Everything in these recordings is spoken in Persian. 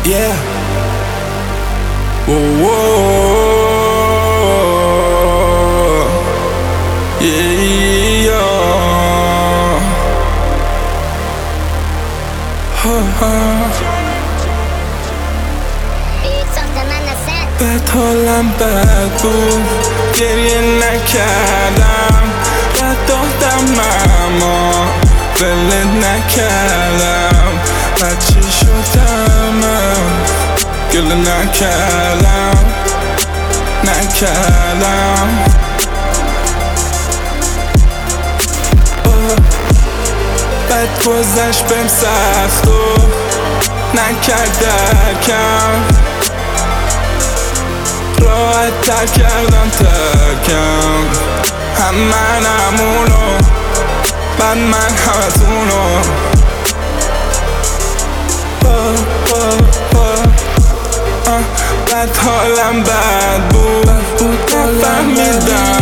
Yeah. Whoa, whoa. Yeah, yeah. بد حالم بد بود، گریه نکردم، رد دادم اما ولت نکردم. بچه شدم گله نکردم بد گذشت بهم سخت و نکرد درکم، راحت تر کردم ترکم. هم من همونو بعد من همتونو. بد حالم بد بود، نفهمیدم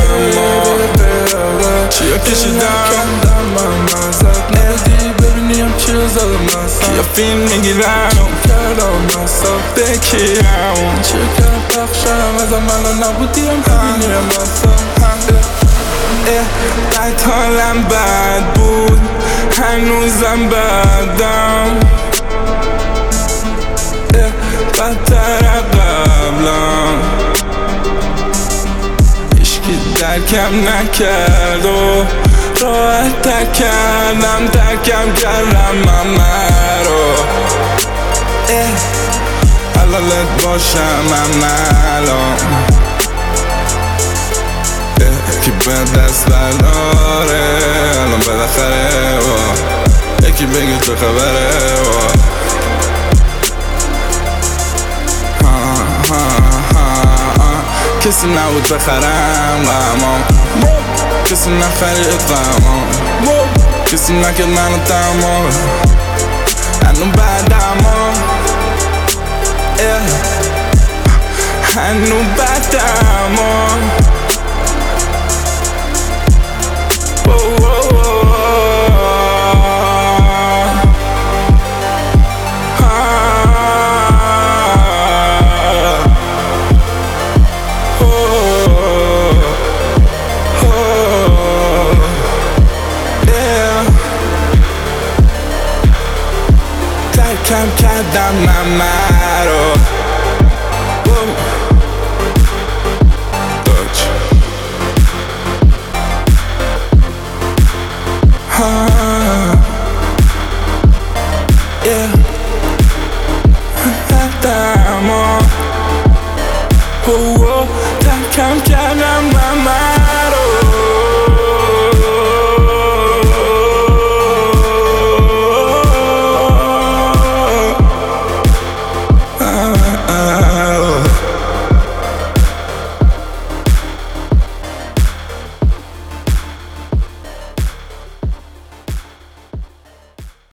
چیا کشیدم. ندی ببینیم چیا زدم نستم، کیا فیلم میگیرن و کردم نستم بکیرم. چه کرد بخشم ازم الان نبودیم ببینیم نستم. بد حالم بد بود، هنوزم بدم، بدتر قبلم. هیچکی درکم نکرد و راحت تر کردم، درکم کردم همه رو. حلالت باشم هم الان، یکی به دست برداره الان بالاخره، یکی بگه چه خبره. کسی نبود بخرم غمان، کسی نخرید غمان، کسی نکرد منو تمام. هنو بعدم هنو بعدم کم کردم همه رو. داج